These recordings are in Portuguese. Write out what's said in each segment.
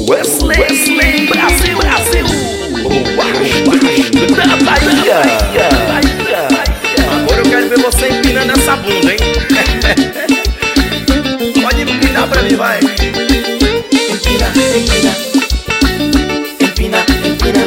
Wesley, Brasil, da Bahia. Agora eu quero ver você empinando essa bunda, hein? Pode empinar pra mim, vai. Empina, empina, empina, empina.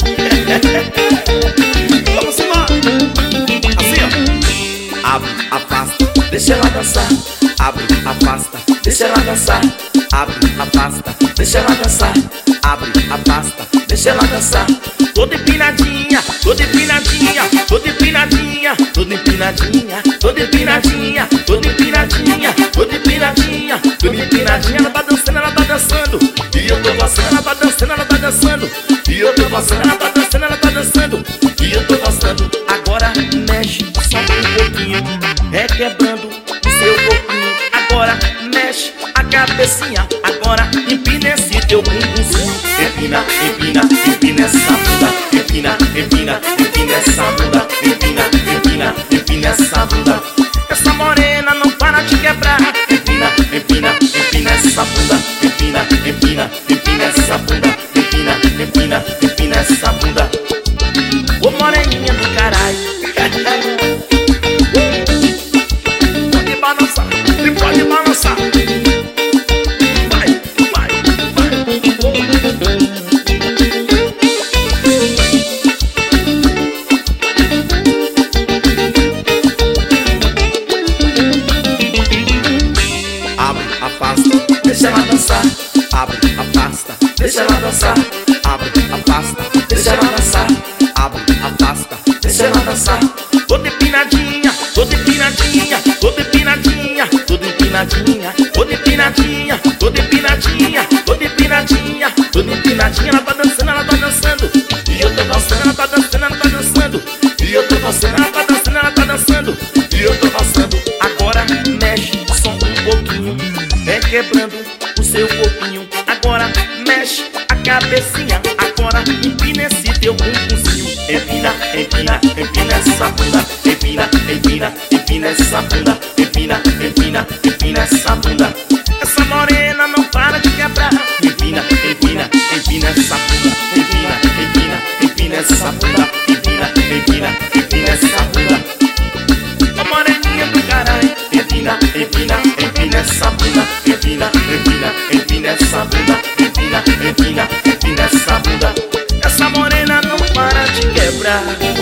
Vamos embora. Assim, ó. Abre, afasta, deixa ela dançar. Abre, afasta, deixa ela dançar. Abre, afasta, deixa ela dançar. Abre, afasta, deixa ela dançar. Toda empinadinha, toda empinadinha, toda empinadinha, toda empinadinha, toda empinadinha, toda empinadinha, toda empinadinha, toda empinadinha. Ela tá dançando, ela tá dançando. E eu tô gostando, ela tá dançando, ela tá dançando. E eu tô gostando, ela tá dançando, ela tá dançando. E eu tô gostando. Agora mexe só um pouquinho, requebrando o seu corpinho. Agora mexe a cabecinha. Agora empina esse teu bumbumzinho. Empina, empina, empina essa bunda. Empina, empina, empina essa bunda. Empina, empina, empina essa bunda. Essa morena não para de quebrar. Empina, empina, empina essa bunda. Empina, empina, empina essa bunda. Empina, empina, empina essa bunda. Ô moreninha do caralho. Pode balançar, pode balançar. Vai, vai, vai. Abre, afasta, deixa ela dançar. Abre, afasta, deixa ela dançar. Abre, afasta, deixa ela dançar. Abre, afasta, deixa ela dançar. Toda empinadinha, toda empinadinha, toda empinadinha, toda empinadinha, toda empinadinha, toda empinadinha, toda empinadinha, toda empinadinha. Ela tá dançando, ela tá dançando. E eu tô gostando, ela tá dançando, ela tá dançando. E eu tô gostando, ela tá dançando, ela tá dançando. E eu tô gostando. Agora mexe só um pouquinho, requebrando o seu corpinho. Agora mexe a cabecinha. Agora empina esse teu bumbumzinho. Empina, empina, empina essa bunda. Empina, empina, empina essa bunda. Empina, empina, empina essa bunda. Essa morena não para de quebrar. Empina, empina, empina essa bunda. Empina, empina, empina essa bunda. Empina, empina, empina essa bunda. Ô moreninha do caralho. Empina, empina, empina essa bunda. Empina, empina, empina essa bunda. Empina, empina, empina essa bunda. Essa morena não para de quebrar.